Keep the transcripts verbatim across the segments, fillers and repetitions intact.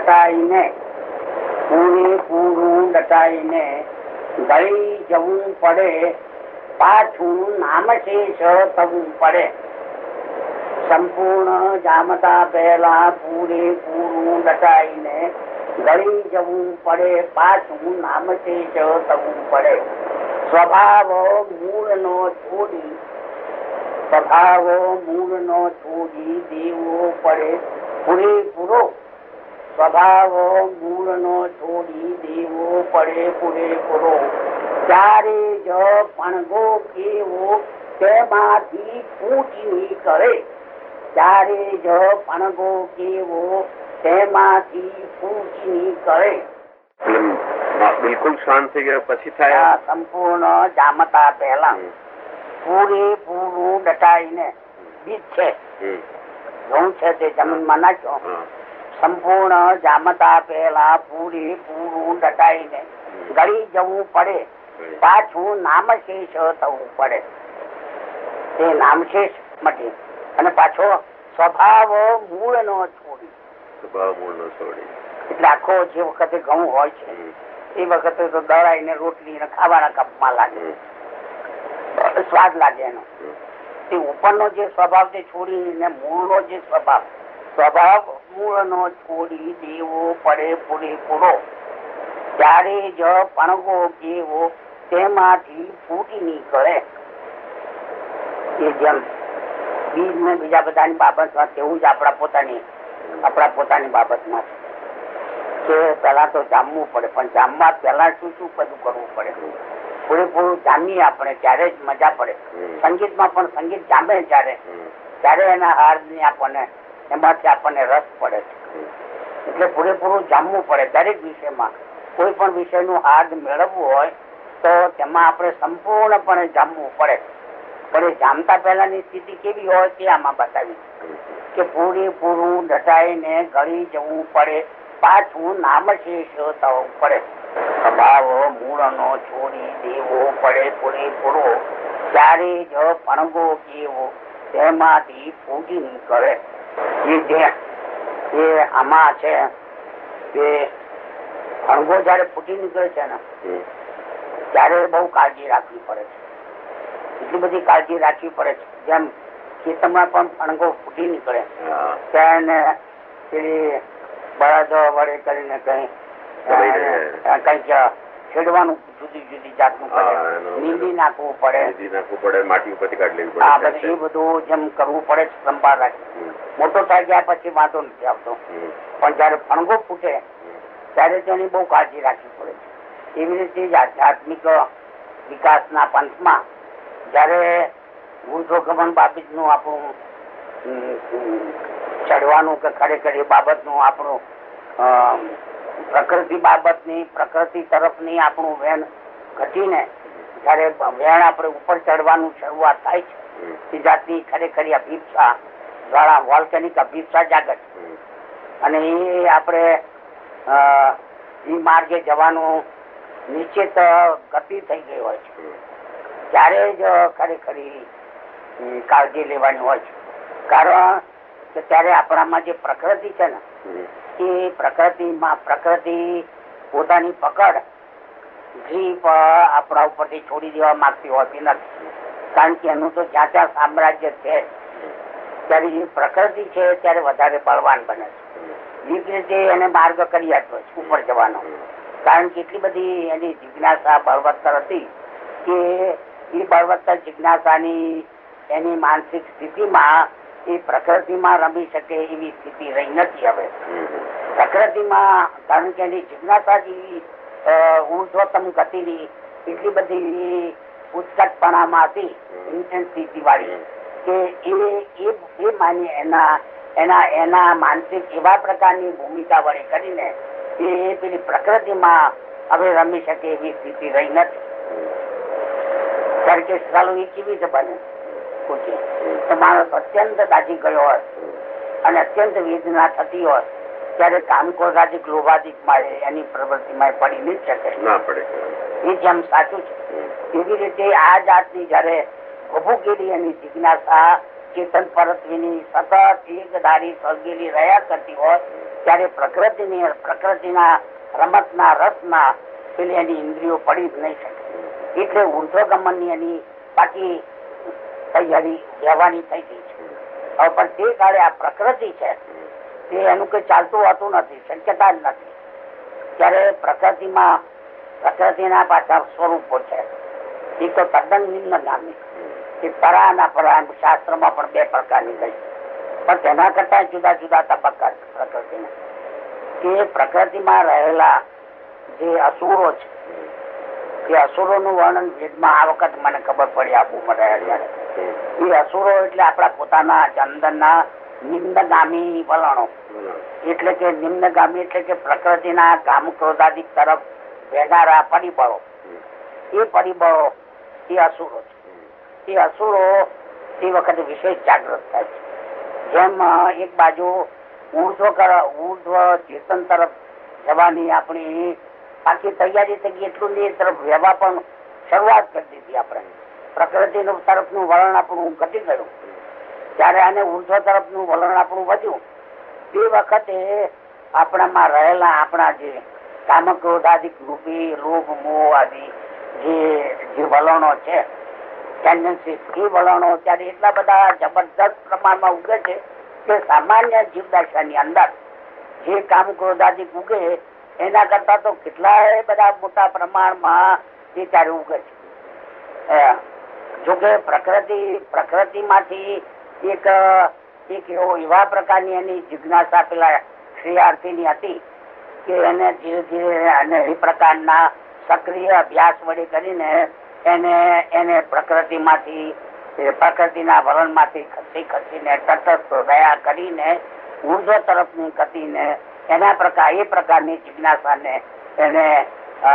દટાઈને પૂરેપૂરું દટાઈને ગળી જવું પડે, પાછું નામશેષ થવું પડે. સંપૂર્ણ જામતા પહેલા પૂરેપૂરું દટાઈને ગળી જવું પડે, પાછું નામશેષ થવું પડે. સ્વભાવ મૂળ નો છોડી સ્વભાવ મૂળ નો છોડી દેવો પડે પૂરેપૂરો. સ્વભાવ મૂળ નો છોડી દેવો પડે પૂરેપૂરો. ત્યારે જ પણગો કેવો તેમાંથી ફૂટી કરે. ત્યારે જ પણગો કેવો તેમાંથી ફૂટી કરે. બિલકુલ શાંત થઈ ગયા પછી થાય સંપૂર્ણ જામતા પહેલા પૂરેપૂરું દટાઈને બીજ છે ઘઉં છે તે જમીનમાં નાખ્યો. સંપૂર્ણ જામતા પહેલા પૂરેપૂરું દટાઈને ગળી જવું પડે, પાછું નામશેષ થવું પડે. તે નામશેષ મટે અને પાછો સ્વભાવ મૂળ નો છોડી. સ્વભાવ મૂળ નો છોડી એટલે આખો જે વખતે ઘઉં હોય છે એ વખતે તો દળાઈને રોટલી ખાવાના કપમાં લાગે, સ્વાદ લાગે એનો. તે ઉપરનો જે સ્વભાવ તે છોડીને મૂળનો જે સ્વભાવ સ્વભાવ મૂળ નો છોડી દેવો પડે પૂરેપૂરો. ત્યારે જ પણગો કેવો તેમાંથી ફૂટી નીકળે. એ જેમ બીજ ને બીજા બધાની બાબતમાં તેવું જ આપણા પોતાની આપણા પોતાની બાબતમાં છે કે પેલા તો જામવું પડે, પણ જામવા પેલા શું શું બધું કરવું પડે. પૂરેપૂરું જામીએ આપણે ત્યારે જ મજા પડે. સંગીતમાં પણ સંગીત જામે ત્યારે ત્યારે એના હાર ની આપણને એમાંથી આપણને રસ પડે છે. એટલે પૂરેપૂરું જામવું પડે દરેક વિષયમાં. કોઈ પણ વિષયનું હાર્દ મેળવવું હોય તો તેમાં આપણે સંપૂર્ણપણે જામવું પડે. પણ એ જામતા પહેલાની સ્થિતિ કેવી હોય તે આમાં બતાવી કે પૂરેપૂરું દટાઈને ગળી જવું પડે, પાછું નામશેષ થવું પડે. સ્વભાવ મૂળ નો છોડી દેવો પડે પૂરેપૂરો. ત્યારે જ પણગો કેવો તેમાંથી ફૂટી નીકળે. એ જે એ આમાં છે કે પણગો જયારે ફૂટી નીકળે છે ને ત્યારે બહુ કાળજી રાખવી પડે છે. એટલી બધી કાળજી રાખવી પડે છે. જેમ ખેતરમાં પણ પણગો ફૂટી નીકળે ત્યારે પેલી બળદ વડે કરીને કઈ કઈક છેડવાનું જુદી જુદી જાતનું પડે, નીંદી નાખવું પડે, માટી ઉપરથી કાઢી લેવી પડે. એ બધું જેમ કરવું પડે છે સંભાળ રાખી. મોટો થાય ગયા પછી વાંધો નથી આવતો, પણ જયારે પણગો ફૂટે ત્યારે તેની બહુ કાળજી રાખવી પડે છે. એવી રીતે જ આધ્યાત્મિક વિકાસના પંથમાં જયારે ઉર્ધ્વગમન બાબત નું આપણું ચડવાનું કે ખરેખર એ બાબત નું આપણું પ્રકૃતિ બાબતની પ્રકૃતિ તરફની આપણું વેણ ઘટીને જયારે વેણ આપણે ઉપર ચડવાનું શરૂઆત થાય છે તે જાતની ખરેખર અભિપ્સા દ્વારા વોલ્કેનિક અભિપ્સા જાગે છે. અને એ આપણે એ માર્ગે જવાનું નિશ્ચિત ગતિ થઈ ગઈ હોય છે ત્યારે જ ખરેખર કાળજી લેવાની હોય છે. કારણ કે ત્યારે આપણામાં જે પ્રકૃતિ છે ને એ પ્રકૃતિમાં પ્રકૃતિ પોતાની પકડ જીપ આપણા ઉપરથી છોડી દેવા માંગતી હોતી નથી. કારણ કે એનું તો જ્યાં ત્યાં સામ્રાજ્ય છે ત્યારે જે પ્રકૃતિ છે ત્યારે વધારે બળવાન બને છે. એ રીતે એને માર્ગ કરી આપ્યો છે ઉપર જવાનો. કારણ કે એટલી બધી એની જિજ્ઞાસા બળવત્તર હતી કે એ બળવત્તર જિજ્ઞાસાની એની માનસિક સ્થિતિમાં એ પ્રકૃતિમાં રમી શકે એવી સ્થિતિ રહી નથી. હવે પ્રકૃતિમાં કારણ કે એની જિજ્ઞાસા જેવી ઉર્ધ્વતમ ગતિની એટલી બધી ઉત્કટપણામાં હતી, ઇન્ટેન્સિટી વાળી, કે એ એ માની એના એના એના માનસિક એવા પ્રકારની ભૂમિકા વળી કરીને એ પેલી પ્રકૃતિમાં હવે રમી શકે એવી સ્થિતિ રહી નથી. કારણ કે ચાલો એ કેવી રીતે બને તો માણસ અત્યંત દાજી ગયો હોય અને અત્યંત વેદના થતી હોય ત્યારે કામક્રોધાધિક લોભાધિક માં એની પ્રવૃત્તિમાં પડી નહીં શકે ના પડે. એ જેમ સાચું છે એવી રીતે આ જાતની જયારે ભભૂકેલી એની જિજ્ઞાસા ચેતન પરત્વીની સતત એક ધારી સળગેલી રહ્યા કરતી હોય ત્યારે પ્રકૃતિની પ્રકૃતિના રમતના રસમાં પેલી એની ઇન્દ્રિયો પડી જ નહીં શકે. એટલે ઉર્ધ્વગમનની એની બાકી તૈયારી રહેવાની થઈ ગઈ છે. હવે પણ તે કાળે આ પ્રકૃતિ છે તે એનું કઈ ચાલતું હોતું નથી, શક્યતા જ નથી. ત્યારે પ્રકૃતિમાં પ્રકૃતિના પાછા સ્વરૂપો છે. એ તો તદ્દન નિમ્નગામી. એ પરા ના પરા શાસ્ત્રમાં પણ બે પ્રકારની ગઈ, પણ તેના કરતા જુદા જુદા તબક્કા છે પ્રકૃતિના. કે પ્રકૃતિમાં રહેલા જે અસુરો છે એ અસુરોનું વર્ણન વેદમાં આ વખત મને ખબર પડી આપવું મળે. એ અસુરો એટલે આપણા પોતાના અંદરના નિમ્નગામી વલણો. એટલે કે નિમ્નગામી એટલે કે પ્રકૃતિના કામ ક્રોધાદિક તરફ વેગારા પરિબળો. એ પરિબળો એ અસુરો છે. એ અસુરો તે વખતે વિશેષ જાગૃત થાય છે. જેમ એક બાજુ ઉર્ધ્વ ઉર્ધ્વ ચેતન તરફ જવાની આપણી બાકી તૈયારી થઈ ગઈ, એટલું એ તરફ રહેવા પણ શરૂઆત કરી દીધી. આપણે પ્રકૃતિ તરફનું વલણ આપણું ઘટી ગયું, ત્યારે આને ઉર્ધ્વ તરફનું વલણ આપણું વધ્યું. તે વખતે આપણામાં રહેલા આપણા જે કામ ક્રોધાદિક રૂપી લોભ મોહ આદિ જે જે વલણો છે, ટેન્ડન્સી, એ વલણો ત્યારે એટલા બધા જબરદસ્ત પ્રમાણમાં ઉગે છે કે સામાન્ય જીવદશાની અંદર જે કામ ક્રોધાદિક ઉગે એના કરતા તો કેટલાય બધા મોટા પ્રમાણમાં એ ત્યારે ઉગે છે. જોકે પ્રકૃતિ પ્રકૃતિમાંથી એક એક એવો એવા પ્રકારની એની જિજ્ઞાસા પેલા શ્રેયાર્થીની હતી કે એને ધીરે ધીરે અને એ પ્રકારના સક્રિય અભ્યાસ વડે કરીને એને એને પ્રકૃતિમાંથી પ્રકૃતિના વલણમાંથી ખસી ખસીને તટસ્થ દયા કરીને ઉર્ધ્વ તરફની ગતિને એના પ્રકાર એ પ્રકારની જિજ્ઞાસાને એને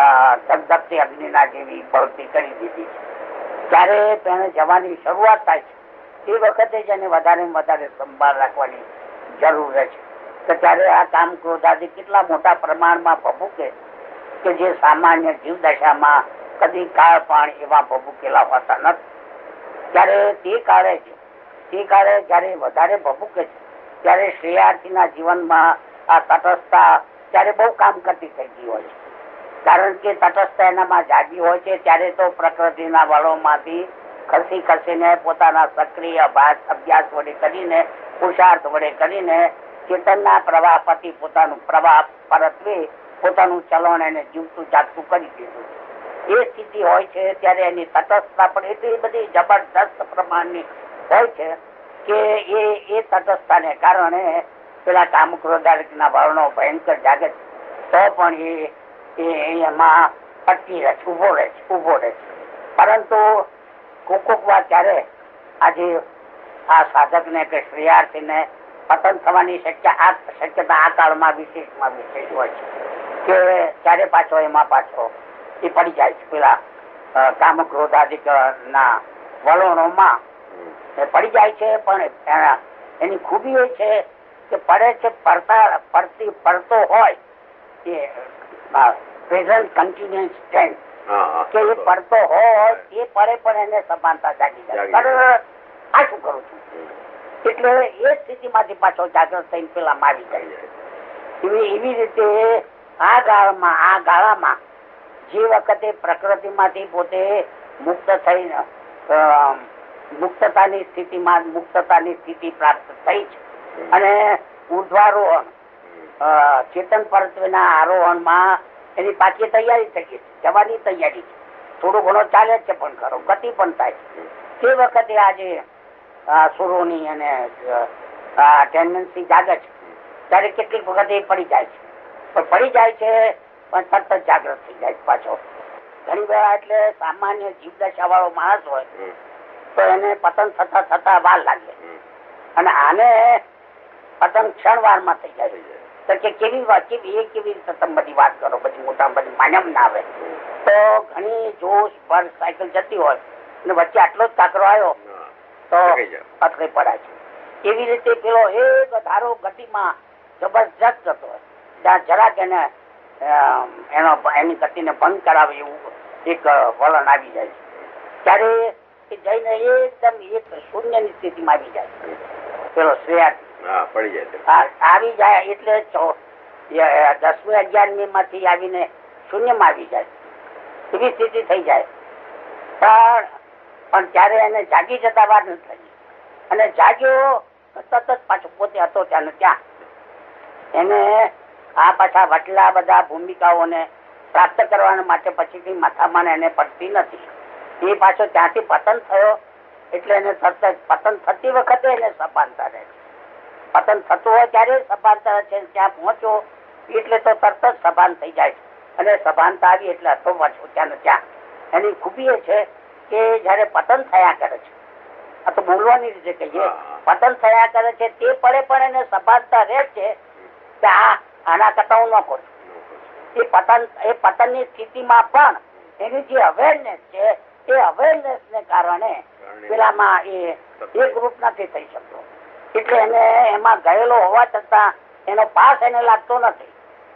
ધગધગતી અગ્નિના જેવી પ્રવૃત્તિ કરી દીધી છે. ત્યારે તેને જવાની શરૂઆત થાય છે. એ વખતે જ એને વધારે વધારે સંભાળ રાખવાની જરૂર રહે છે. તો ત્યારે આ કામ ક્રોધાદી કેટલા મોટા પ્રમાણમાં ભભૂકે કે જે સામાન્ય જીવદશામાં કદી કાળ પણ એવા ભભૂકેલા હોતા નથી. ત્યારે તે કાળે છે તે કાળે જયારે વધારે ભભૂકે છે ત્યારે શ્રેયાર્થીના જીવનમાં આ તટસ્થતા ત્યારે બહુ કામ કરતી થઈ ગઈ હોય છે. કારણ કે તટસ્થતા એનામાં જાગી હોય છે. ત્યારે તો પ્રકૃતિના વળોમાંથી ખસી ખસીને પોતાના સક્રિય અભ્યાસ વડે કરીને પુરુષાર્થ વડે કરીને ચેતનના પ્રવાહ પતિ પોતાનું પ્રવાહ પરત્વે પોતાનું ચલણ એને જીવતું જાગતું કરી દીધું. એ સ્થિતિ હોય છે ત્યારે એની તટસ્થતા પણ એટલી બધી જબરદસ્ત પ્રમાણની હોય છે કે એ એ તટસ્થતાને કારણે પેલા કામ ક્રોધાદિકના વર્ણો ભયંકર જાગે છે તો પણ એ એમાં અટકી રહે છે, ઉભો રહે છે ઉભો રહે છે પરંતુ કોક કોક વાર ત્યારે આજે આ સાધકને કે શ્રેયાર્થીને પતન થવાની શક્યતા શક્યતા આ કાળમાં વિશેષમાં વિશેષ હોય છે કે ત્યારે પાછો એમાં પાછો એ પડી જાય છે પેલા કામ ક્રોધાદિક ના વલણોમાં પડી જાય છે. પણ એની ખૂબી એ છે કે પડે છે પડતા પડતી પડતો હોય એ પ્રેઝન્ટ કન્ટિન્યુઅસ ટેન્સ કે એ પડતો હોય એ પડે પણ એને સભાનતા જાગી જાય. આ શું કરું છું એટલે એ સ્થિતિમાંથી પાછો જાગૃત થઈને પેલા મારી જાય. એવી એવી રીતે આ ગાળામાં આ ગાળામાં જે વખતે પ્રકૃતિમાંથી પોતે મુક્ત થઈને મુક્તતાની સ્થિતિમાં મુક્તતાની સ્થિતિ પ્રાપ્ત થઈ છે અને ઉર્ધ્વારોહણ ચેતન પરત્વના આરોહણમાં એની પાછી તૈયારી થઈ ગઈ છે, જવાની તૈયારી છે. થોડું ઘણો ચાલે છે પણ ખરો ગતિ પણ થાય છે. તે વખતે આજે સુરોની અને ટેન્ડન્સી જાગે છે ત્યારે કેટલીક વખત એ પડી જાય છે પણ પડી જાય છે પણ તરત જ જાગૃત થઈ જાય પાછો. ઘણી વાર એટલે સામાન્ય જીવદશા વાળો માણસ હોય તો એને પતન થતા થતા વાર લાગે અને આને પતન ક્ષણ વાર માં થઈ જાય. તો કે કેવી વાત કેવી એ કેવી રીતે તમે બધી વાત કરો, બધી મોટા બધી માન્યમ ના આવે તો ઘણી જોશ ભર સાયકલ જતી હોય અને વચ્ચે આટલો જ કાકરો આવ્યો તો અથડે પડાય છે. એવી રીતે પેલો એક ધારો ગતિમાં જબરજસ્ત જતો હોય ત્યાં જરાક એને એનો એની ગતિને ભંગ કરાવે એવું એક વલણ આવી જાય છે. ત્યારે જઈને એકદમ એક શૂન્યની સ્થિતિમાં આવી જાય પેલો શ્રેયાર્થી. હા પડી જાય છે. હા, આવી જાય એટલે દસમી અગિયારમી માંથી આવીને શૂન્યમાં આવી જાય એવી સ્થિતિ થઈ જાય. પણ પણ ત્યારે એને જાગી જતા વાર નથી થઈ અને જાગ્યો તરત જ પાછો પોતે હતો ત્યાં ત્યાં. એને આ પાછા વટલા બધા ભૂમિકાઓને પ્રાપ્ત કરવા માટે પછીથી માથામાં એને પડતી નથી. એ પાછો ત્યાંથી પતન થયો એટલે એને તરત જ પતન થતી વખતે એને સભાનતા રહે છે. પતન થતું હોય ત્યારે સભાનતા છે. ત્યાં પહોંચો એટલે તો તરત જ સભાન થઈ જાય છે અને સભાનતા આવી એટલે હતો પાછો ત્યાં ત્યાં. એની ખૂબી એ છે કે જયારે પતન થયા કરે છે, આ તો બોલવાની રીતે કહીએ, પતન થયા કરે છે તે પડે પણ એને સભાનતા રહે છે કે આ આના કરતા હું ન કરું. એ પતન એ પતન ની સ્થિતિમાં પણ એની જે અવેરનેસ છે એ અવેરનેસ ને કારણે પેલામાં એ એક રૂપ નથી થઈ શકતો. એટલે એને એમાં ગયેલો હોવા છતાં એનો પાસ એને લાગતો નથી.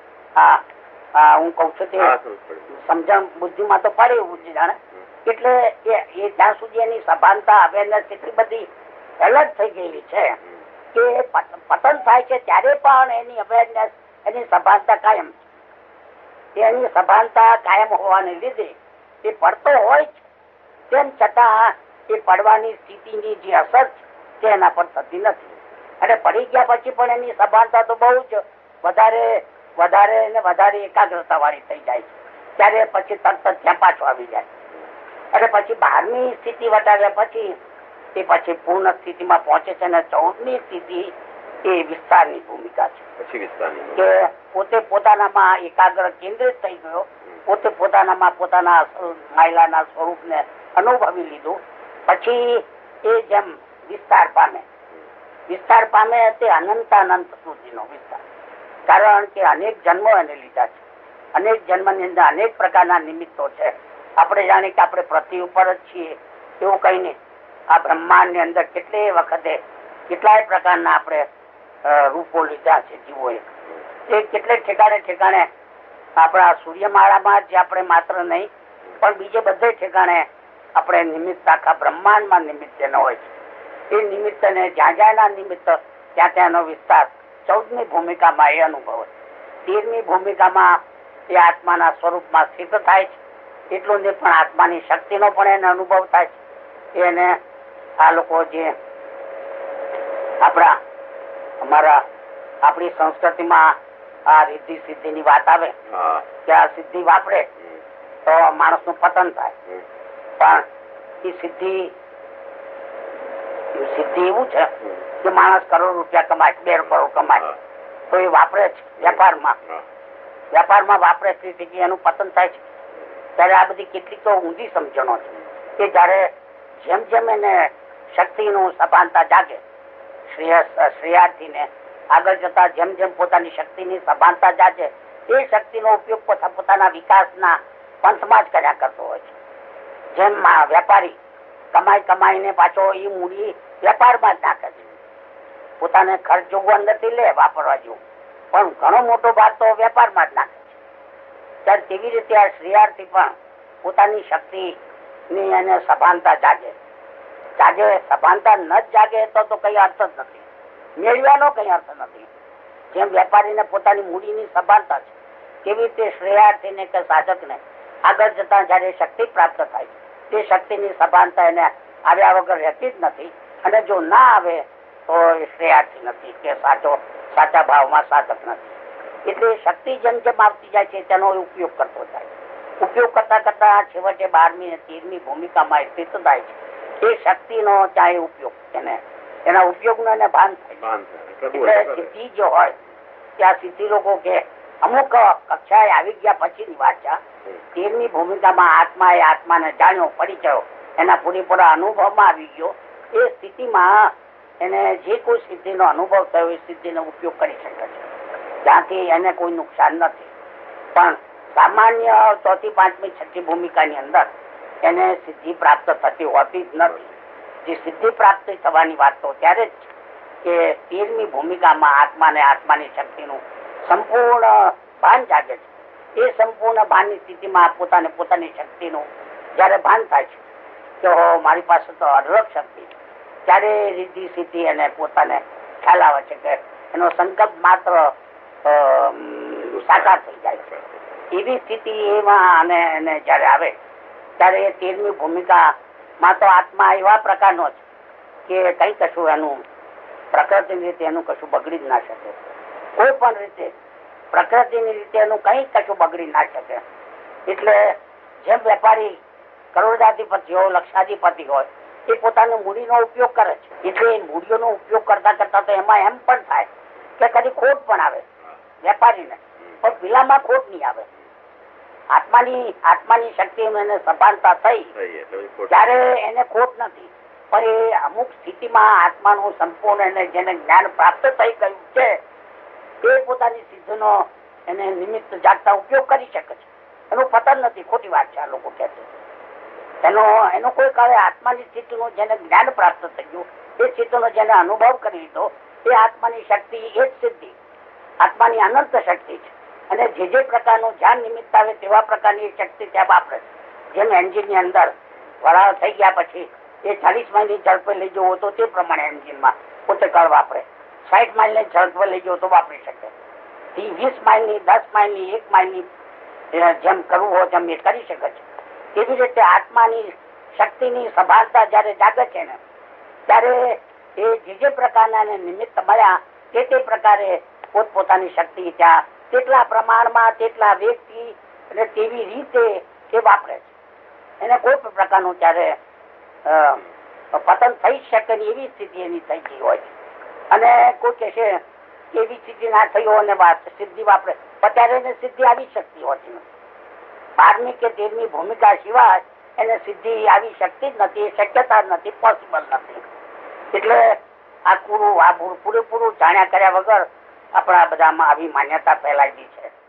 હા, હું કઉ છું તે સમજણ બુદ્ધિમાં તો પડે એવું જાણે. એટલે એ જ્યાં સુધી એની સભાનતા અવેરનેસ એટલી બધી અલગ થઈ ગયેલી છે કે પતન થાય છે ત્યારે પણ એની અવેરનેસ એની સભાનતા કાયમ છે. એની સભાનતા કાયમ હોવાને લીધે એ પડતો હોય છે, તેમ છતાં એ પડવાની સ્થિતિની જે અસર છે એના પર થતી નથી. અને પડી ગયા પછી પણ એની સભાનતા તો બહુ જ વધારે વધારે ને વધારે એકાગ્રતા વાળી થઈ જાય છે. ત્યારે પછી તરત જ ત્યાં પાછો આવી જાય. અને પછી બારમી સ્થિતિ વટાવ્યા પછી એ પછી પૂર્ણ સ્થિતિમાં પહોંચે છે. અને ચૌદમી સ્થિતિ એ વિસ્તારની ભૂમિકા છે. પછી વિસ્તારની કે પોતે પોતાનામાં એકાગ્ર કેન્દ્રિત થઈ ગયો, પોતે પોતાનામાં પોતાના માયલાના સ્વરૂપને અનુભવી લીધું. પછી એ જેમ વિસ્તાર પામે વિસ્તાર પામે તે અનંતાનંત સુધીનો વિસ્તાર. કારણ કે અનેક જન્મો એને લીધા છે. અનેક જન્મની અંદર અનેક પ્રકારના નિમિત્તો છે. આપણે જાણીએ કે આપણે પૃથ્વી ઉપર જ છીએ એવું કઈ નહીં. આ બ્રહ્માંડ ની અંદર કેટલી વખતે કેટલાય પ્રકારના આપણે રૂપો લીધા છે જીવોએ. એ કેટલે ઠેકાણે ઠેકાણે આપણા સૂર્યમાળામાં જ આપણે માત્ર નહીં પણ બીજે બધે ઠેકાણે આપણે નિમિત્ત આખા બ્રહ્માંડમાં નિમિત્ત એનો હોય છે. એ નિમિત્ત ને જ્યાં જ્યાંના નિમિત્ત ત્યાં ત્યાંનો વિસ્તાર ચૌદમી ભૂમિકામાં એ અનુભવ. તેરમી ભૂમિકામાં એ આત્માના સ્વરૂપમાં સ્થિત થાય છે. એટલું જ પણ આત્માની શક્તિનો પણ એને અનુભવ થાય છે. એને આ લોકો જે આપણા અમારા આપણી સંસ્કૃતિમાં આ રિદ્ધિ સિદ્ધિ ની વાત આવે કે આ સિદ્ધિ વાપરે તો માણસ નું પતન થાય. પણ એ સિદ્ધિ સિદ્ધિ એવું છે કે માણસ કરોડ રૂપિયા કમાય, બે કરોડ કમાય તો એ વાપરે છે વેપારમાં. વેપારમાં વાપરે તેથી એનું પતન થાય છે. ત્યારે આ બધી કેટલીક તો ઊંધી સમજણો છે કે જયારે જેમ જેમ એને શક્તિનું સભાનતા જાગે, શ્રેયાર્થી ને આગળ જતા જેમ જેમ પોતાની શક્તિની સભાનતા જાગે એ શક્તિનો ઉપયોગ પોતાના વિકાસના પંથમાં જ કર્યા કરતો હોય છે. જેમ વેપારી કમાઈ કમાઈને પાછો એ મૂડી વેપારમાં જ નાખે છે. પોતાને ખર્ચ જોગવા નથી લે વાપરવા જેવું, પણ ઘણો મોટો ભાગ તો વેપારમાં જ નાખે છે. ત્યારે તેવી રીતે આ શ્રેયાર્થી પણ પોતાની શક્તિ ની એને સભાનતા જાગે જાગે સભાનતા ન જ જાગે તો તો કઈ અર્થ જ નથી, મેળવ્યાનો કઈ અર્થ નથી. જેમ વેપારીને પોતાની મૂડીની સભાનતા છે તેવી રીતે શ્રેયાર્થીને કે સાધકને આગળ જતા જયારે શક્તિ પ્રાપ્ત થાય તે શક્તિની સભાનતા એને આવ્યા વગર રહેતી જ નથી. અને જો ના આવે તો એ શ્રેયાર્થી નથી કે સાચો સાચા ભાવમાં સાધક નથી. એટલે શક્તિ જેમ જેમ આવતી જાય છે તેનો ઉપયોગ કરતો જાય. ઉપયોગ કરતા કરતા છેવટે બારમી તેરમી ભૂમિકામાં સ્થિત થાય છે. એ શક્તિનો ચાહે ઉપયોગ એને એના ઉપયોગનો એને ભાન થાય. એટલે સિદ્ધિ જો હોય ત્યાં સિદ્ધિ લોકો કે અમુક કક્ષાએ આવી ગયા પછીની વાત છે. તેરમી ભૂમિકામાં આત્મા એ આત્માને જાણ્યો, પરિચયો એના પૂરેપૂરા અનુભવમાં આવી ગયો. એ સ્થિતિમાં એને જે કોઈ સિદ્ધિનો અનુભવ થયો એ સિદ્ધિનો ઉપયોગ કરી શકે છે. ત્યાંથી એને કોઈ નુકસાન નથી. પણ સામાન્ય ચોથી પાંચમી છઠ્ઠી ભૂમિકાની અંદર એને સિદ્ધિ પ્રાપ્ત થતી હોતી જ નથી. જે સિદ્ધિ પ્રાપ્ત થવાની વાત તો ત્યારે જ કે તેરમી ભૂમિકામાં આત્માને આત્માની શક્તિનું સંપૂર્ણ ભાન જાગે છે. એ સંપૂર્ણ ભાનની સ્થિતિમાં પોતાને પોતાની શક્તિનું જયારે ભાન થાય છે કે મારી પાસે તો અઢળક શક્તિ, ત્યારે રીતિ સિદ્ધિ અને પોતાને ખ્યાલ આવે છે કે એનો સંકલ્પ માત્ર સાકાર થઈ જાય છે. એવી સ્થિતિ એમાં અને એને જયારે આવે ત્યારે એ તેરમી ભૂમિકામાં તો આત્મા એવા પ્રકારનો છે કે કઈ કશું એનું પ્રકૃતિની રીતે એનું કશું બગડી જ ના શકે. કોઈ પણ રીતે પ્રકૃતિની રીતે એનું કઈ કશું બગડી ના શકે. એટલે જેમ વેપારી કરોડાધિપતિ હોય, લક્ષાધિપતિ હોય, એ પોતાની મૂડીનો ઉપયોગ કરે છે. એટલે મૂડીઓનો ઉપયોગ કરતા કરતા તો એમાં એમ પણ થાય કે કદી ખોટ પણ આવે વેપારીને, પણ પેલામાં ખોટ નહીં આવે. આત્માની આત્માની શક્તિ એને સભાનતા થઈ ત્યારે એને ખોટ નથી. પણ એ અમુક સ્થિતિમાં આત્માનું સંપૂર્ણ એને જેને જ્ઞાન પ્રાપ્ત થઈ ગયું છે એ પોતાની સિદ્ધિનો એને નિમિત્ત જાગતા ઉપયોગ કરી શકે છે. એનું પતન નથી. ખોટી વાત છે આ લોકો કહે છે. એનો એનો કોઈ કાળે આત્માની સ્થિતિનું જેને જ્ઞાન પ્રાપ્ત થઈ ગયું, એ સ્થિતિનો જેને અનુભવ કરી લીધો, એ આત્માની શક્તિ એ જ સિદ્ધિ આત્માની અનંત શક્તિ છે. અને જે જે પ્રકારનું ધ્યાન નિમિત્ત આવે તેવા પ્રકારની શક્તિ ત્યાં વાપરે. જેમ એન્જિન ની અંદર વરાળ થઈ ગયા પછી એ ચાલીસ માઇલની ઝડપે લઈ જવો તો તે પ્રમાણે એન્જિનમાં પોતે કળ વાપરે. સાઠ માઇલ ની ઝડપે લઈ જવો તો વાપરી શકે. વીસ માઇલ ની, દસ માઇલ ની, એક માઇલ ની જેમ કરવું હોય તેમ એ કરી શકે છે. એવી રીતે આત્માની શક્તિની સભાનતા જયારે જાગે છે ને ત્યારે એ જે જે પ્રકારના નિમિત્ત મળ્યા તે તે પ્રકારે પોતપોતાની શક્તિ ત્યાં તેટલા પ્રમાણમાં, તેટલા વેગથી અને તેવી રીતે એ વાપરે છે. એને કોઈ પણ પ્રકારનું ત્યારે પતન થઈ શકે ને એવી સ્થિતિ એની થઈ ગઈ હોય છે. અને કોઈ કહે છે એવી સ્થિતિ ના થઈ હોય ને સિદ્ધિ વાપરે, ત્યારે એને સિદ્ધિ આવી શકતી હોતી નથી. બારમી કે તેરમી ભૂમિકા સિવાય એને સિદ્ધિ આવી શકતી જ નથી. એ શક્યતા નથી, પોસિબલ નથી. એટલે આ પૂરું આ પૂરેપૂરું જાણ્યા કર્યા વગર આપણા બધામાં આવી માન્યતા ફેલાયેલી છે.